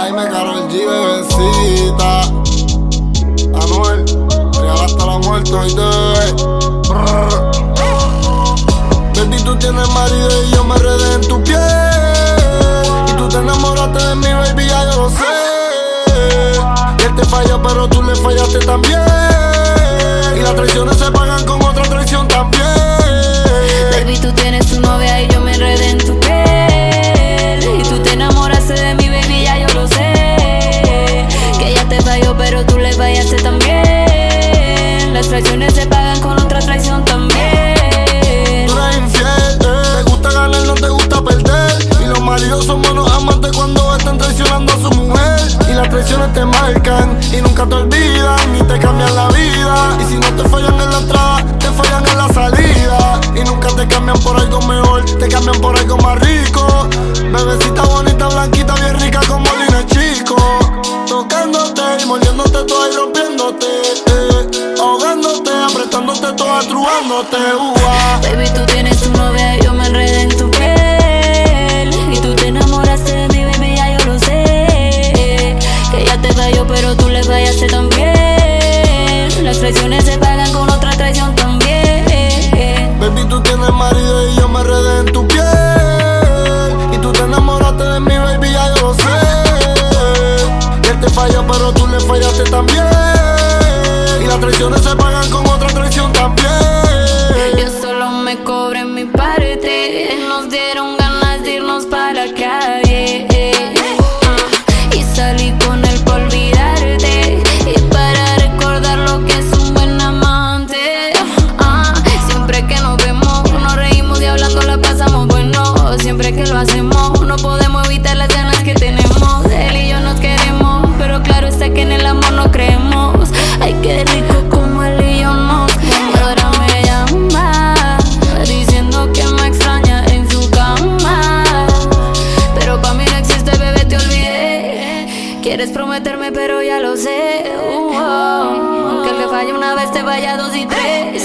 Dime Karol G, bebecita. Anuel, regalaste la muerte hoy Baby, tú tienes marido y yo me enredé en tu piel. Y tú te enamoraste de mí, baby, ya yo lo sé. Y él te falló, pero tú le fallaste también. Y las traiciones se pagan con otra traición también. Baby, tú tienes tu novia y yo me enredé en tu piel. Y tú te enamoraste de mí, baby, ya yo lo sé. Que ella te falló, pero tú le fallaste también. Las traiciones se pagan con otra traición también. Tú eres infiel, te gusta ganar, no te gusta perder. Y los maridos son buenos amantes cuando están traicionando a su mujer. Y las traiciones te marcan y nunca te olvidan, ni te cambian la vida. Y si no te fallan en la entrada, te fallan en la salida. Y nunca te cambian por algo mejor, te cambian por algo más rico. Bebecita bonita, blanquita, bien rica como Lina Chico. Tocándote y mordiéndote toda y rompiéndote, ahogándote, apretándote toda, trubándote, Baby, tú tienes tu novia y yo me enredé en tu piel. Y tú te enamoraste de mí, baby, ya yo lo sé. Que ella te falló, pero tú le fallaste también. Las traiciones se pagan con otra traición también. Baby, tú tienes marido y yo me enredé en tu piel. Y tú te enamoraste de mí, baby, ya yo lo sé. Y él te falló, pero tú le fallaste también. Y las traiciones se pagan con otra traición también. Yo solo me cobré mi parte. Nos dieron ganas de irnos para la calle. Y salí con él por olvidarte y para recordar lo que es un buen amante. Siempre que nos vemos, nos reímos y hablando la pasamos bueno. Siempre que lo hacemos, no podemos evitar las ganas que tenemos. Él y yo nos queremos, pero claro está que en el amor no creemos. Ay, qué rico como él y yo nos queremos. Ahora me llama diciendo que me extraña en su cama, pero pa' mí no existe, bebé, te olvidé. Quieres prometerme, pero ya lo sé. Aunque le falle una vez, te vaya dos y tres.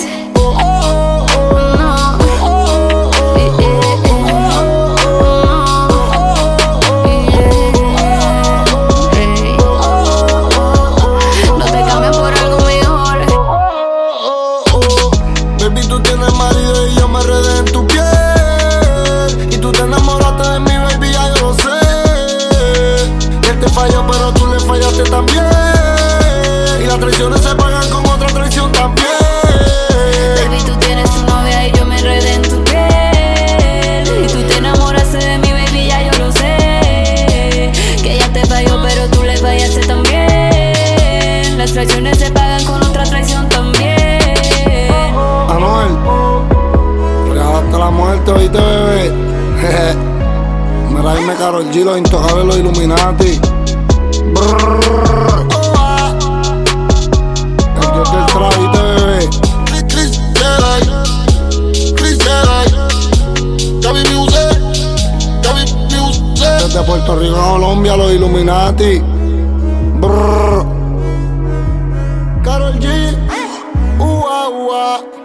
Baby, tú tienes marido y yo me enredé en tu piel. Y tú te enamoraste de mí, baby, ya yo lo sé. Y él te falló, pero tú le fallaste también. Y las traiciones se pagan con otra traición también. Baby, tú tienes tu novia y yo me enredé en tu piel. Y tú te enamoraste de mí, baby, ya yo lo sé. Que ella te falló, pero tú le fallaste también. Las traiciones se pagan con otra traición también. Anuel, regalaste la muerte, oíste, bebé. Mira, dime Karol G, los intocables, los Illuminati. El dios del trap, oíste, bebé. Chris Jedi, Gaby Music. Desde Puerto Rico a Colombia, los Illuminati. Karol G,